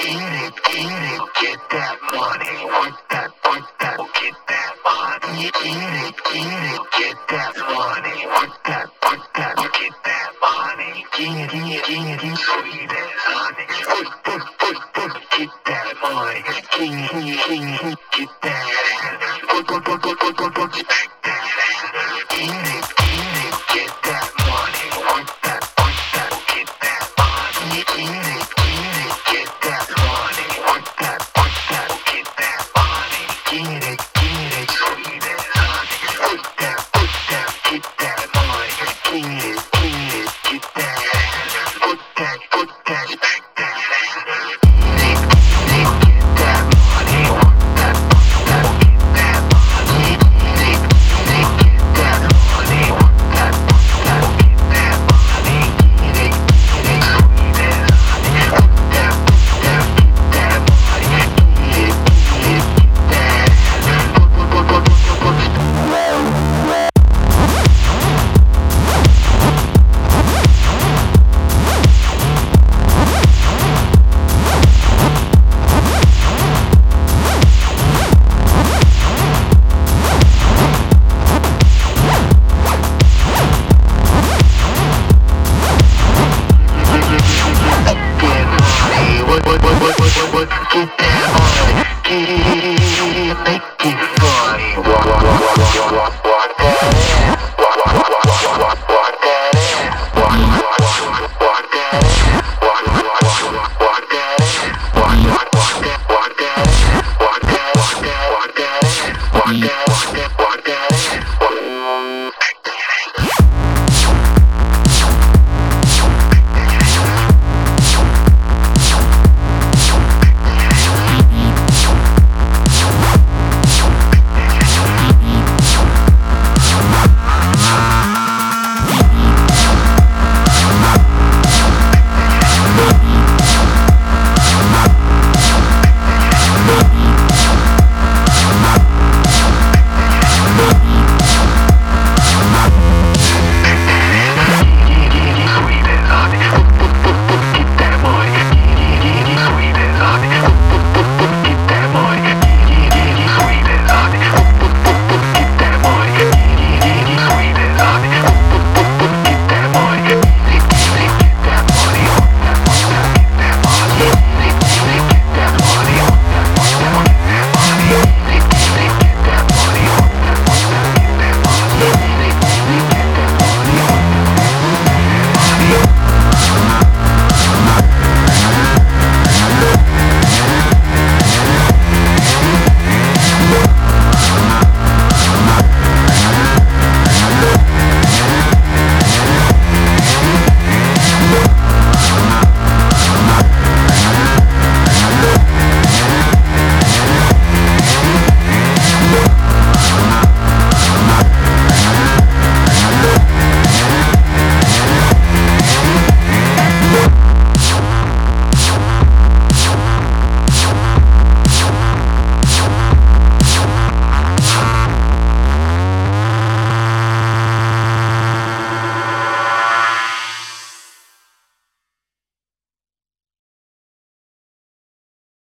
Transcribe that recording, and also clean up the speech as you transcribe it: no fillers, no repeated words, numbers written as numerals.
get that money, work that, get that money, get that money, work that, get that money, sweet as honey, get that money, get that, get that money, work that, get that money, get that money, work that, get that money, get it, sweet as honey, work that, get that money, get it, get that, put that, get that money, work that, get that money, get that money, work that, get that money, get it, sweet as honey, work that, get that money, get that money, what, get that